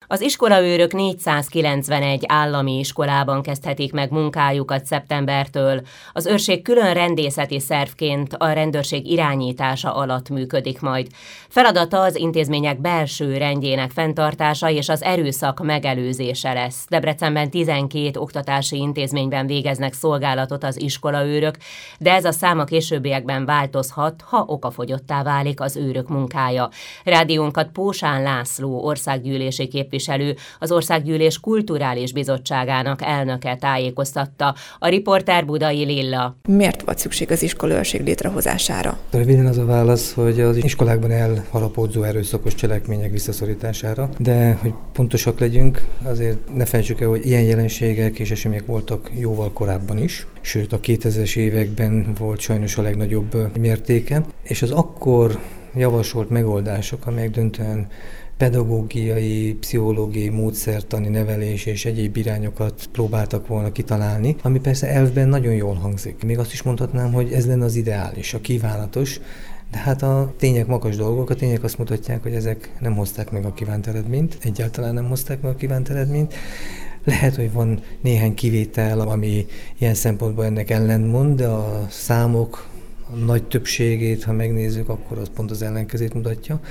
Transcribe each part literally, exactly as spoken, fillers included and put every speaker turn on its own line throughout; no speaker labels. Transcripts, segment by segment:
Az iskolaőrök négyszázkilencvenegy állami iskolában kezdhetik meg munkájukat szeptembertől. Az őrség külön rendészeti szervként a rendőrség irányítása alatt működik majd. Feladata az intézmények belső rendjének fenntartása és az erőszak megelőzése lesz. Debrecenben tizenkét oktatási intézményben végeznek szolgálatot az iskolaőrök, de ez a szám a későbbiekben változhat, ha okafogyottá válik az őrök munkája. Rádiónkat Pósán László országgyűlési képviselő, az Országgyűlés Kulturális Bizottságának elnöke tájékoztatta. A riporter Budai Lilla.
Miért volt szükség az iskolaőrség létrehozására?
Röviden az a válasz, hogy az iskolákban elharapódzó erőszakos cselekmények visszaszorítására, de hogy pontosak legyünk, azért ne felejtsük el, hogy ilyen jelenségek és események voltak jóval korábban is, sőt a kétezres években volt sajnos a legnagyobb mértéke, és az akkor javasolt megoldások, amelyek döntően pedagógiai, pszichológiai, módszertani, nevelés és egyéb irányokat próbáltak volna kitalálni, ami persze elvben nagyon jól hangzik. Még azt is mondhatnám, hogy ez lenne az ideális, a kívánatos, de hát a tények magas dolgok, a tények azt mutatják, hogy ezek nem hozták meg a kívánt eredményt, egyáltalán nem hozták meg a kívánt eredményt. Lehet, hogy van néhány kivétel, ami ilyen szempontból ennek ellentmond, de a számok a nagy többségét, ha megnézzük, akkor az pont az ellenkezőt mutatja.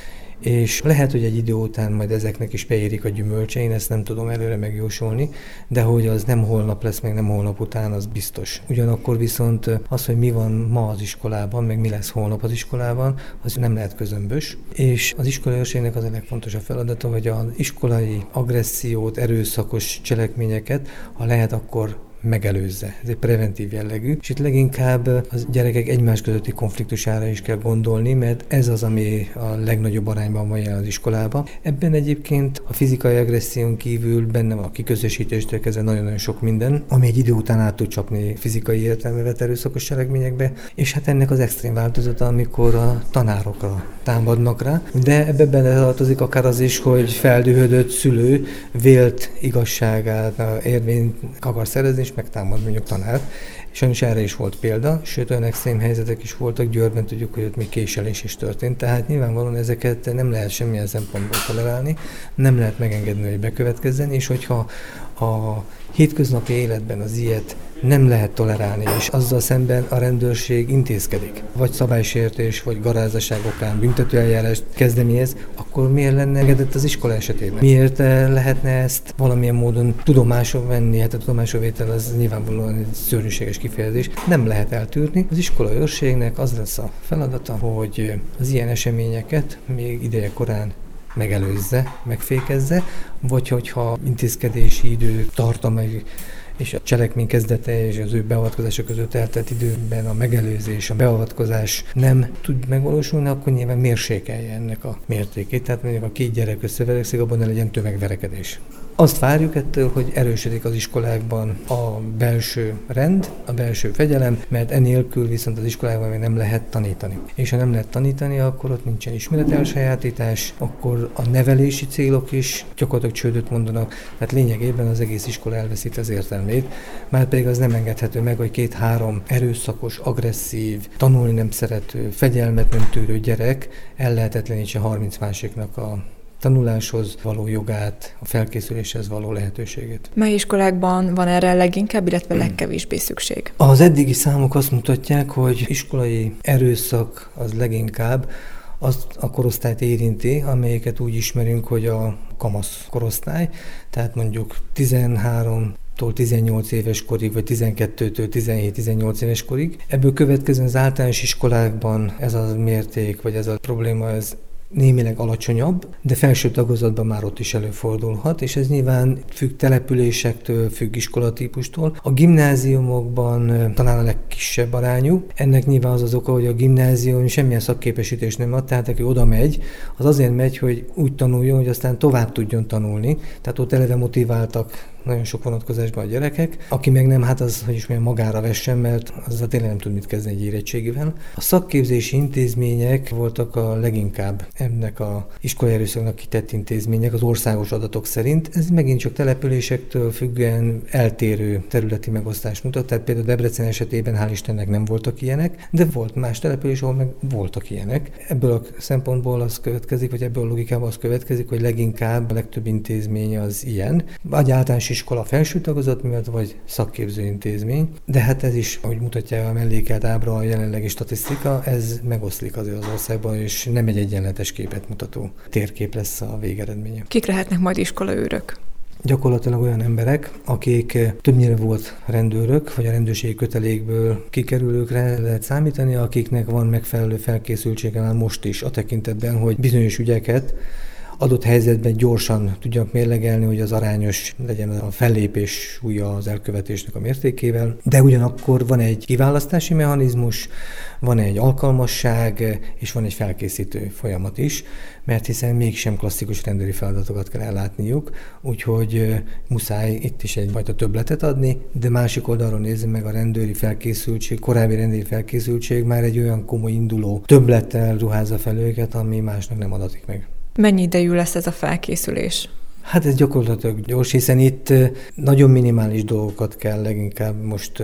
És lehet, hogy egy idő után majd ezeknek is beérik a gyümölcse, én ezt nem tudom előre megjósolni, de hogy az nem holnap lesz, meg nem holnap után, az biztos. Ugyanakkor viszont az, hogy mi van ma az iskolában, meg mi lesz holnap az iskolában, az nem lehet közömbös. És az iskolaőrségnek az a legfontosabb feladata, hogy az iskolai agressziót, erőszakos cselekményeket, ha lehet, akkor megelőzze. Ez egy preventív jellegű, és itt leginkább a gyerekek egymás közötti konfliktusára is kell gondolni, mert ez az, ami a legnagyobb arányban van jelen az iskolában. Ebben egyébként a fizikai agresszión kívül benne van a kiközösítéstől kezdve nagyon-nagyon sok minden, ami egy idő után át tud csapni fizikai értelembe vett erőszakos cselekményekbe, és hát ennek az extrém változata, amikor a tanárokra támadnak rá, de ebbe beletartozik akár az is, hogy feldühödött szülő vélt igazságát, érvényt akar szerezni, és megtámad mondjuk tanárt. Sajnos erre is volt példa, sőt olyan extrém helyzetek is voltak, Győrben tudjuk, hogy ott még késelés is történt, tehát nyilvánvalóan ezeket nem lehet semmilyen szempontból tolerálni, nem lehet megengedni, hogy bekövetkezzen, és hogyha a hétköznapi életben az ilyet nem lehet tolerálni, és azzal szemben a rendőrség intézkedik, vagy szabálysértés, vagy garázaság okán büntetőeljárást kezdeményez, akkor miért lenne engedett az iskola esetében? Miért lehetne ezt valamilyen módon tudomásul venni? Hát a tudomásul vétel az nyilvánvalóan egy szörnyűséges kifejezés. Nem lehet eltűrni. Az iskolaőrségnek az lesz a feladata, hogy az ilyen eseményeket még ideje korán megelőzze, megfékezze, vagy hogyha intézkedési idő tartama és a cselekmény kezdete és az ő beavatkozása között eltelt időben a megelőzés, a beavatkozás nem tud megvalósulni, akkor nyilván mérsékelje ennek a mértékét. Tehát mondjuk a két gyerek összeverekszik, abban ne legyen tömegverekedés. Azt várjuk ettől, hogy erősödik az iskolákban a belső rend, a belső fegyelem, mert enélkül viszont az iskolákban még nem lehet tanítani. És ha nem lehet tanítani, akkor ott nincsen ismeretelsajátítás, akkor a nevelési célok is gyakorlatilag csődöt mondanak, tehát lényegében az egész iskola elveszít az értelmét, már pedig az nem engedhető meg, hogy két-három erőszakos, agresszív, tanulni nem szerető, fegyelmet nem tűrő gyerek ellehetetlenítse harminc másiknak a tanuláshoz való jogát, a felkészüléshez való lehetőségét.
Mely iskolákban van erre leginkább, illetve legkevésbé szükség?
Az eddigi számok azt mutatják, hogy iskolai erőszak az leginkább azt a korosztályt érinti, amelyiket úgy ismerünk, hogy a kamasz korosztály, tehát mondjuk tizenhárom tól tizennyolc éves korig, vagy tizenkettőtől tizenhét-tizennyolc éves korig. Ebből következően az általános iskolákban ez a mérték, vagy ez a probléma, ez némileg alacsonyabb, de felső tagozatban már ott is előfordulhat, és ez nyilván függ településektől, függ iskolatípustól. A gimnáziumokban talán a legkisebb arányú. Ennek nyilván az az oka, hogy a gimnázium semmilyen szakképesítést nem ad, tehát aki oda megy, az azért megy, hogy úgy tanuljon, hogy aztán tovább tudjon tanulni. Tehát ott eleve motiváltak nagyon sok vonatkozásban a gyerekek. Aki meg nem, hát az, hogy is milyen magára vessen, mert azzal tényleg nem tud mit kezdeni egy érettségivel. A szakképzési intézmények voltak a leginkább ennek a iskolai erőszaknak kitett intézmények az országos adatok szerint. Ez megint csak településektől függően eltérő területi megosztást mutat, tehát például Debrecen esetében hál' Istennek nem voltak ilyenek, de volt más település, ahol meg voltak ilyenek. Ebből a szempontból az következik, vagy ebből a logikából az következik, hogy leginkább a legtöbb intézmény az ilyen, vagy általános iskola felső tagozat miatt, vagy szakképző intézmény, de hát ez is, ahogy mutatja a mellékelt ábra a jelenlegi statisztika, ez megoszlik azért az országban, és nem egy egyenletes képet mutató térkép lesz a végeredménye.
Kik lehetnek majd iskolaőrök?
Gyakorlatilag olyan emberek, akik többnyire volt rendőrök, vagy a rendőrségi kötelékből kikerülőkre lehet számítani, akiknek van megfelelő felkészültsége már most is a tekintetben, hogy bizonyos ügyeket adott helyzetben gyorsan tudjak mérlegelni, hogy az arányos legyen a fellépés súlya az elkövetésnek a mértékével, de ugyanakkor van egy kiválasztási mechanizmus, van egy alkalmasság, és van egy felkészítő folyamat is, mert hiszen mégsem klasszikus rendőri feladatokat kell ellátniuk, úgyhogy muszáj itt is egyfajta többletet adni, de másik oldalról nézzük meg a rendőri felkészültség, korábbi rendőri felkészültség már egy olyan komoly induló többlettel ruházza fel őket, ami másnak nem adatik meg.
Mennyi idejű lesz ez a felkészülés?
Hát ez gyakorlatilag gyors, hiszen itt nagyon minimális dolgokat kell leginkább most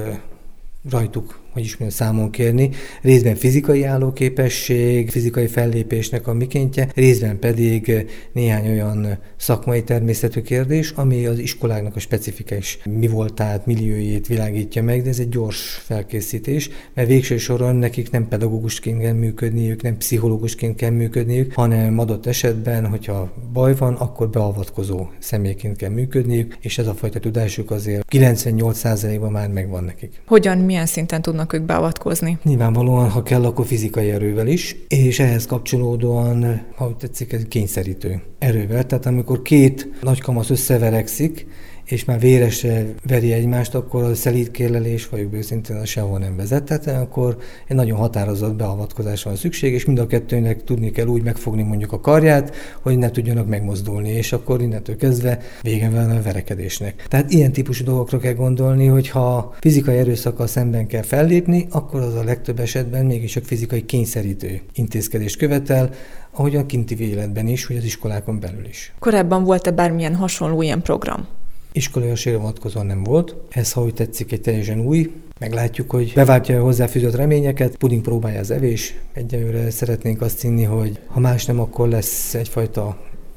rajtuk, hogy is mondjam, számon kérni. Részben fizikai állóképesség, fizikai fellépésnek a mikéntje, részben pedig néhány olyan szakmai természetű kérdés, ami az iskoláknak a specifikus mi voltát, milliójét világítja meg, de ez egy gyors felkészítés, mert végső soron nekik nem pedagógusként kell működniük, nem pszichológusként kell működniük, hanem adott esetben, hogyha baj van, akkor beavatkozó személyként kell működniük, és ez a fajta tudásuk azért kilencvennyolc százalékban már megvan nekik.
Hogyan, milyen szinten tudnak ők beavatkozni?
Nyilvánvalóan, ha kell, akkor fizikai erővel is, és ehhez kapcsolódóan, ha úgy tetszik, ez kényszerítő erővel. Tehát amikor két nagykamasz összeverekszik, és már véresre veri egymást, akkor a szelídkérlelés, vagy őszintén az sehol nem vezet. Tehát akkor egy nagyon határozott beavatkozásra van szükség, és mind a kettőnek tudni kell úgy megfogni mondjuk a karját, hogy ne tudjanak megmozdulni, és akkor innentől kezdve vége van a verekedésnek. Tehát ilyen típusú dolgokra kell gondolni, hogy ha fizikai erőszakkal szemben kell fellépni, akkor az a legtöbb esetben mégis csak fizikai kényszerítő intézkedést követel, ahogy a kinti életben is, hogy az iskolákon belül is.
Korábban volt-e bármilyen hasonló ilyen program?
Iskolai őrségre vonatkozóan nem volt. Ez, ha úgy tetszik, egy teljesen új. Meglátjuk, hogy beváltja a hozzáfűzött reményeket. Puding próbálja az evés. Egyelőre szeretnénk azt hinni, hogy ha más nem, akkor lesz egyfajta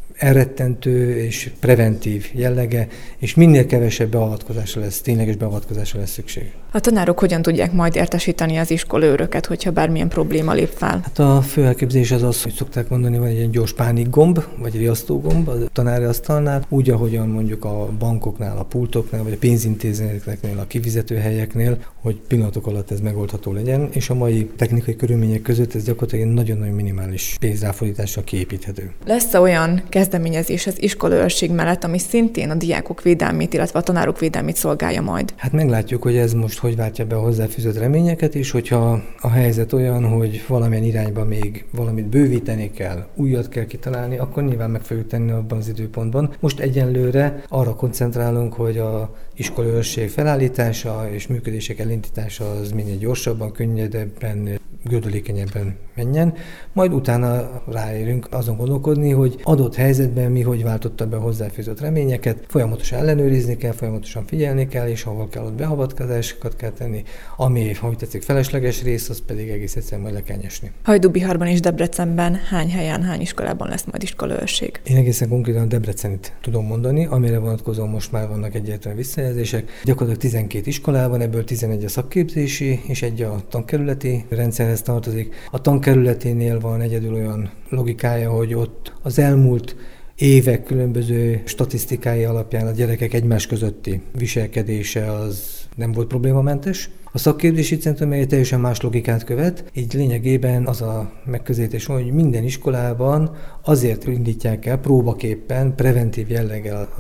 elrettentő és preventív jellege, és minél kevesebb beavatkozásra lesz, tényleges beavatkozásra lesz szükség.
A tanárok hogyan tudják majd értesíteni az iskolaőröket, hogyha bármilyen probléma lép fel?
Hát a fő elképzelés az az, hogy szokták mondani, van egy ilyen gyors pánikgomb, vagy riasztógomb a tanári asztalnál, úgy, ahogyan mondjuk a bankoknál, a pultoknál, vagy a pénzintézeteknél, a kifizetőhelyeknél, hogy pillanatok alatt ez megoldható legyen, és a mai technikai körülmények között ez gyakorlatilag nagyon-nagyon minimális pénzráfordítással kiépíthető.
Lesz olyan kezdeményezés az iskolaőrség mellett, ami szintén a diákok védelmét, illetve a tanárok védelmét szolgálja majd? Hát
meglátjuk, hogy ez most hogy váltja be a hozzáfűzött reményeket, és hogyha a helyzet olyan, hogy valamilyen irányba még valamit bővíteni kell, újat kell kitalálni, akkor nyilván meg fogjuk tenni abban az időpontban. Most egyenlőre arra koncentrálunk, hogy a iskolaőrség felállítása és működések elindítása az minél gyorsabban, könnyedebben, gördülékenyebben menjen, majd utána ráérünk azon gondolkodni, hogy adott helyzetben mi hogy váltotta be a hozzáfűzött reményeket, folyamatosan ellenőrizni kell, folyamatosan figyelni kell, és ahol kell, ott beavatkozásokat kell tenni, ami, ha úgy tetszik, felesleges rész, az pedig egész egyszerűen majd le kell nyesni.
Hajdúbiharban és Debrecenben hány helyen, hány iskolában lesz majd iskolaőrség?
Én egészen konkrétan Debrecenit tudom mondani, amire vonatkozóan most már vannak egyértelmű visszajelzések. Gyakorlatilag tizenkét iskolában, ebből tizenegy a szakképzési és egy a tankerületi rendszerhez tartozik. A tankerületénél van egyedül olyan logikája, hogy ott az elmúlt évek különböző statisztikái alapján a gyerekek egymás közötti viselkedése az nem volt problémamentes. A szakképzési centrum egy teljesen más logikát követ, így lényegében az a megközelítés van, hogy minden iskolában azért indítják el próbaképpen, preventív jelleggel az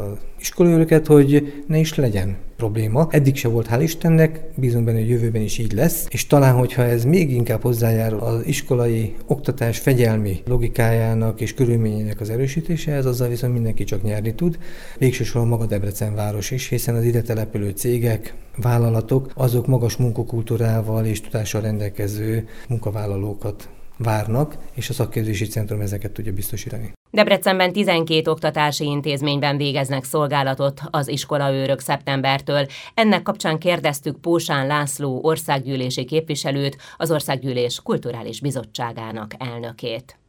iskolaőröket, hogy ne is legyen probléma. Eddig se volt, hál' Istennek, bízunk benne, hogy jövőben is így lesz, és talán, hogyha ez még inkább hozzájárul az iskolai oktatás fegyelmi logikájának és körülményének az erősítéséhez, azzal viszont mindenki csak nyerni tud. Végső soron maga Debrecen város is, hiszen az ide települő cégek, vállalatok, azok magas munkakultúrával és tudással rendelkező munkavállalókat várnak, és a szakképzési centrum ezeket tudja biztosítani.
Debrecenben tizenkét oktatási intézményben végeznek szolgálatot az iskolaőrök szeptembertől. Ennek kapcsán kérdeztük Pósán László országgyűlési képviselőt, az Országgyűlés Kulturális Bizottságának elnökét.